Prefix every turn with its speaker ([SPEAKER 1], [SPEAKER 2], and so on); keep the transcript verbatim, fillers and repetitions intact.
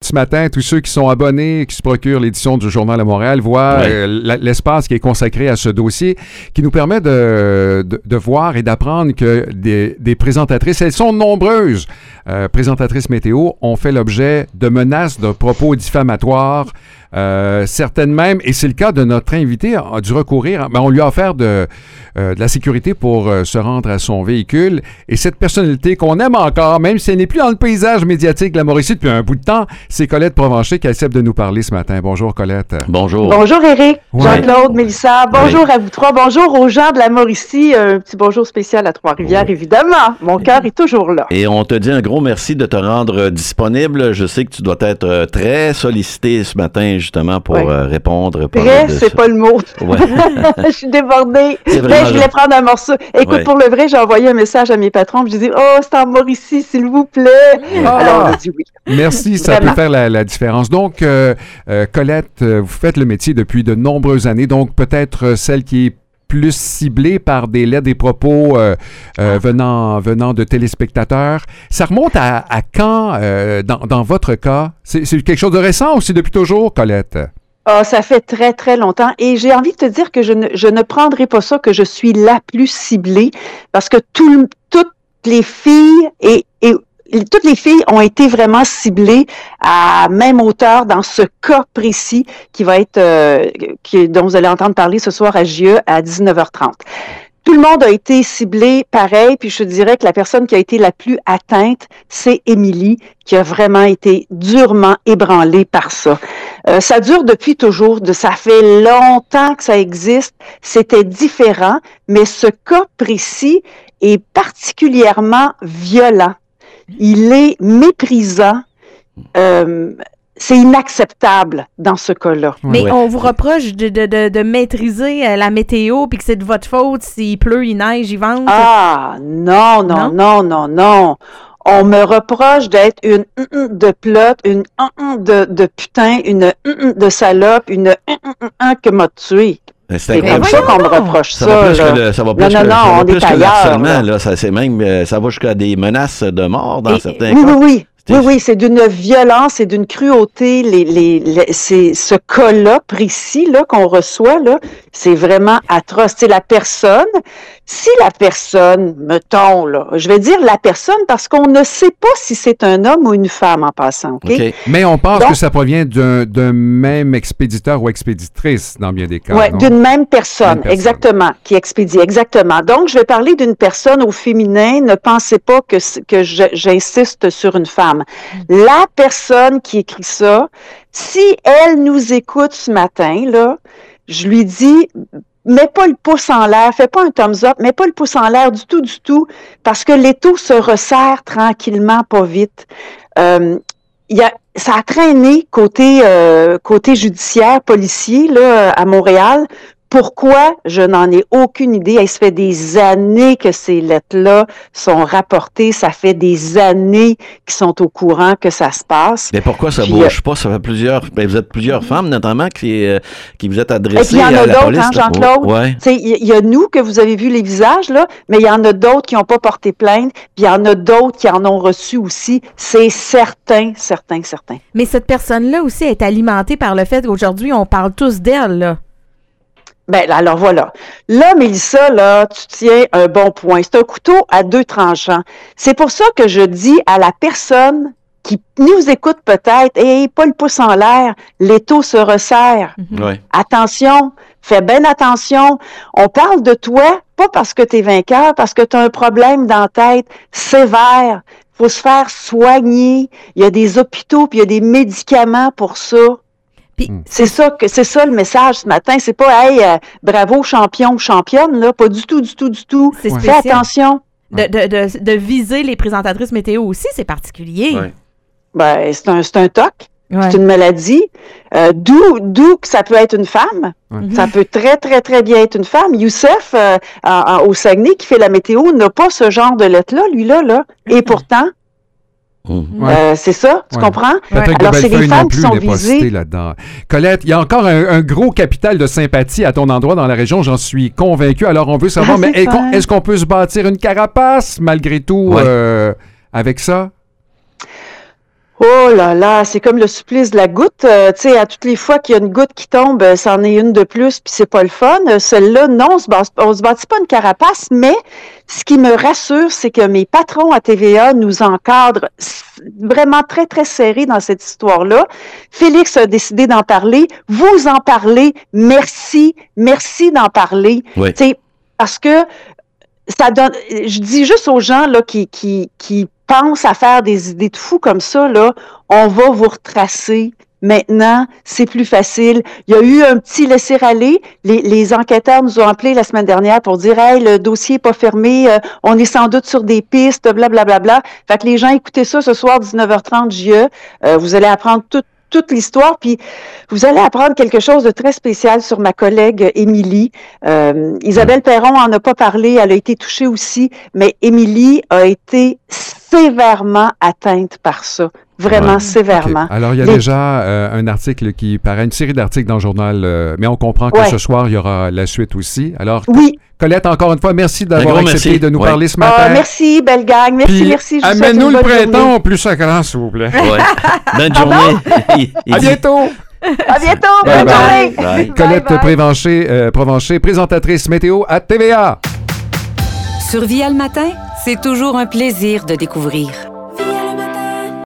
[SPEAKER 1] ce matin, tous ceux qui sont abonnés, qui se procurent l'édition du Journal de Montréal, voient ouais. euh, l'espace qui est consacré à ce dossier, qui nous permet de, de, de voir et d'apprendre que des, des présentatrices, elles sont nombreuses, euh, présentatrices météo, ont fait l'objet de menaces, de propos diffamatoires, Euh, certaines même, et c'est le cas de notre invité, a dû recourir, ben on lui a offert de, euh, de la sécurité pour euh, se rendre à son véhicule, et cette personnalité qu'on aime encore, même si elle n'est plus dans le paysage médiatique de la Mauricie depuis un bout de temps, c'est Colette Provencher qui accepte de nous parler ce matin. Bonjour Colette.
[SPEAKER 2] Bonjour.
[SPEAKER 3] Bonjour Éric,
[SPEAKER 1] ouais.
[SPEAKER 3] Jean-Claude, Mélissa, bonjour
[SPEAKER 2] oui.
[SPEAKER 3] à vous trois, bonjour aux gens de la Mauricie, un petit bonjour spécial à Trois-Rivières, oui. évidemment, mon cœur est toujours là.
[SPEAKER 2] Et on te dit un gros merci de te rendre disponible, je sais que tu dois être très sollicité ce matin justement pour ouais. euh, répondre.
[SPEAKER 3] Vrai, c'est ça. Pas le mot. Ouais. Je suis débordée. Mais je voulais prendre un morceau. Écoute, ouais. pour le vrai, j'ai envoyé un message à mes patrons. Je disais, oh, c'est en Mauricie, s'il vous plaît. Ah. Alors, on a dit oui.
[SPEAKER 1] Merci, ça Vraiment. peut faire la, la différence. Donc, euh, euh, Colette, vous faites le métier depuis de nombreuses années, donc peut-être celle qui est plus ciblé par des lettres, des propos euh, euh, venant, venant de téléspectateurs. Ça remonte à, à quand, euh, dans, dans votre cas? C'est, c'est quelque chose de récent ou c'est depuis toujours, Colette?
[SPEAKER 3] Ah, ça fait très, très longtemps. Et j'ai envie de te dire que je ne, je ne prendrai pas ça que je suis la plus ciblée parce que tout, toutes les filles et, et toutes les filles ont été vraiment ciblées à même hauteur dans ce cas précis qui va être, euh, qui, dont vous allez entendre parler ce soir à J E à dix-neuf heures trente. Tout le monde a été ciblé pareil, puis je dirais que la personne qui a été la plus atteinte, c'est Émilie, qui a vraiment été durement ébranlée par ça. Euh, ça dure depuis toujours, de, ça fait longtemps que ça existe, c'était différent, mais ce cas précis est particulièrement violent. Il est méprisant. Euh, c'est inacceptable dans ce cas-là.
[SPEAKER 4] Mais
[SPEAKER 2] ouais.
[SPEAKER 4] on vous reproche de, de, de, de maîtriser la météo puis que c'est de votre faute s'il pleut, il neige, il vente.
[SPEAKER 3] Ah, non, non, non, non, non, non. On me reproche d'être une de plot, une de, de putain, une de salope, une que m'a tué. C'est comme ça qu'on me reproche ça.
[SPEAKER 2] Ça va plus
[SPEAKER 3] là.
[SPEAKER 2] que le, ça va plus
[SPEAKER 3] non,
[SPEAKER 2] que,
[SPEAKER 3] non, non,
[SPEAKER 2] ça va
[SPEAKER 3] on
[SPEAKER 2] plus
[SPEAKER 3] est
[SPEAKER 2] que
[SPEAKER 3] ailleurs.
[SPEAKER 2] l'harcèlement, là. Ça, c'est même, ça va jusqu'à des menaces de mort dans
[SPEAKER 3] Et,
[SPEAKER 2] certains
[SPEAKER 3] oui,
[SPEAKER 2] cas.
[SPEAKER 3] Oui, oui,
[SPEAKER 2] c'est...
[SPEAKER 3] oui, oui, c'est d'une violence et d'une cruauté. Les, les, les, c'est ce cas-là précis là qu'on reçoit là, c'est vraiment atroce. C'est la personne. Si la personne, mettons là, je vais dire la personne parce qu'on ne sait pas si c'est un homme ou une femme en passant. Ok.
[SPEAKER 1] Okay. Mais on pense
[SPEAKER 3] Donc,
[SPEAKER 1] que ça provient d'un, d'un même expéditeur ou expéditrice dans bien des cas.
[SPEAKER 3] Oui, d'une même personne,
[SPEAKER 1] même personne,
[SPEAKER 3] exactement, qui expédie, exactement. Donc, je vais parler d'une personne au féminin. Ne pensez pas que, que je, j'insiste sur une femme. La personne qui écrit ça, si elle nous écoute ce matin, là, je lui dis, mets pas le pouce en l'air, fais pas un thumbs up, mets pas le pouce en l'air du tout, du tout, parce que l'étau se resserre tranquillement, pas vite. Euh, il y a, ça a traîné côté euh, côté judiciaire, policier là à Montréal. Pourquoi? Je n'en ai aucune idée. Il se fait des années que ces lettres-là sont rapportées. Ça fait des années qu'ils sont au courant que ça se passe.
[SPEAKER 2] Mais pourquoi ça ne bouge euh, pas? Ça fait plusieurs... Ben vous êtes plusieurs femmes, notamment, qui, euh, qui vous êtes adressées à la police. Il y en a d'autres, hein,
[SPEAKER 3] Jean-Claude?
[SPEAKER 2] Ouais.
[SPEAKER 3] Il y a nous que vous avez vu les visages, là, mais il y en a d'autres qui n'ont pas porté plainte, puis il y en a d'autres qui en ont reçu aussi. C'est certain, certain, certain.
[SPEAKER 4] Mais cette personne-là aussi est alimentée par le fait qu'aujourd'hui, on parle tous d'elle, là.
[SPEAKER 3] Ben, alors voilà. Là, Mélissa, là, tu tiens un bon point. C'est un couteau à deux tranchants. C'est pour ça que je dis à la personne qui nous écoute peut-être, hey, pas le pouce en l'air, l'étau se resserre.
[SPEAKER 2] Mm-hmm. Ouais.
[SPEAKER 3] Attention, fais bien attention. On parle de toi, pas parce que tu es vainqueur, parce que tu as un problème dans la tête sévère. Faut se faire soigner. Il y a des hôpitaux, puis il y a des médicaments pour ça. Puis, c'est ça que c'est ça le message ce matin. C'est pas hey euh, bravo champion ou championne là, pas du tout, du tout, du tout.
[SPEAKER 4] C'est
[SPEAKER 3] Fais attention.
[SPEAKER 4] De, de, de, de viser les présentatrices météo aussi, c'est particulier.
[SPEAKER 2] Ouais.
[SPEAKER 3] Ben c'est un c'est un toc,
[SPEAKER 4] ouais.
[SPEAKER 3] C'est une maladie. Euh, d'où d'où que ça peut être une femme. Ouais. Ça peut très très très bien être une femme. Youssef euh, en, en, au Saguenay qui fait la météo n'a pas ce genre de lettre là, lui là là. Et pourtant. Mmh.
[SPEAKER 1] Ouais.
[SPEAKER 3] Euh, c'est ça, tu ouais. comprends?
[SPEAKER 1] Peut-être ouais. que Alors, c'est les femmes qui sont visées. Là-dedans. Colette, il y a encore un, un gros capital de sympathie à ton endroit dans la région, j'en suis convaincu. Alors, on veut savoir, ah, mais est qu'on, est-ce qu'on peut se bâtir une carapace, malgré tout, ouais. euh, avec ça?
[SPEAKER 3] Oh là là, c'est comme le supplice de la goutte. Euh, tu sais, à toutes les fois qu'il y a une goutte qui tombe, euh, c'en est une de plus, puis c'est pas le fun. Euh, Celle-là, non, on se, base, on se bâtit pas une carapace, mais ce qui me rassure, c'est que mes patrons à T V A nous encadrent vraiment très, très serrés dans cette histoire-là. Félix a décidé d'en parler. Vous en parlez. Merci. Merci d'en parler.
[SPEAKER 2] Oui.
[SPEAKER 3] Tu sais, parce que ça donne, je dis juste aux gens là qui, qui, qui pensent à faire des idées de fous comme ça, là, on va vous retracer. Maintenant, c'est plus facile. Il y a eu un petit laisser-aller. Les, les enquêteurs nous ont appelés la semaine dernière pour dire « Hey, le dossier n'est pas fermé, euh, on est sans doute sur des pistes, blablabla. Bla, bla. » Fait que les gens, écoutez ça ce soir, dix-neuf heures trente, J E. Euh, vous allez apprendre tout toute l'histoire, puis vous allez apprendre quelque chose de très spécial sur ma collègue Émilie. Euh, Isabelle Perron en a pas parlé, elle a été touchée aussi, mais Émilie a été sévèrement atteinte par ça. Vraiment
[SPEAKER 1] ouais.
[SPEAKER 3] sévèrement.
[SPEAKER 1] Okay. Alors, il y a
[SPEAKER 3] Les...
[SPEAKER 1] déjà euh, un article qui paraît, une série d'articles dans le journal, euh, mais on comprend que
[SPEAKER 3] ouais.
[SPEAKER 1] ce soir, il y aura la suite aussi. Alors,
[SPEAKER 3] oui.
[SPEAKER 1] Colette, encore une fois, merci d'avoir accepté
[SPEAKER 2] merci.
[SPEAKER 1] de nous
[SPEAKER 2] ouais.
[SPEAKER 1] parler ce matin.
[SPEAKER 3] Ah, merci, belle gang. Merci,
[SPEAKER 1] Puis,
[SPEAKER 3] merci.
[SPEAKER 1] Amène-nous le printemps plus sacrant, s'il vous plaît.
[SPEAKER 2] Ouais. Bonne journée. il, il
[SPEAKER 1] à
[SPEAKER 2] dit...
[SPEAKER 1] bientôt.
[SPEAKER 3] À bientôt.
[SPEAKER 1] Bye
[SPEAKER 3] bonne
[SPEAKER 1] bye.
[SPEAKER 3] journée.
[SPEAKER 2] Bye.
[SPEAKER 1] Colette
[SPEAKER 3] Bye bye.
[SPEAKER 1] Prévencher, euh, Provencher, présentatrice météo à T V A.
[SPEAKER 5] Sur Via le matin, c'est toujours un plaisir de découvrir.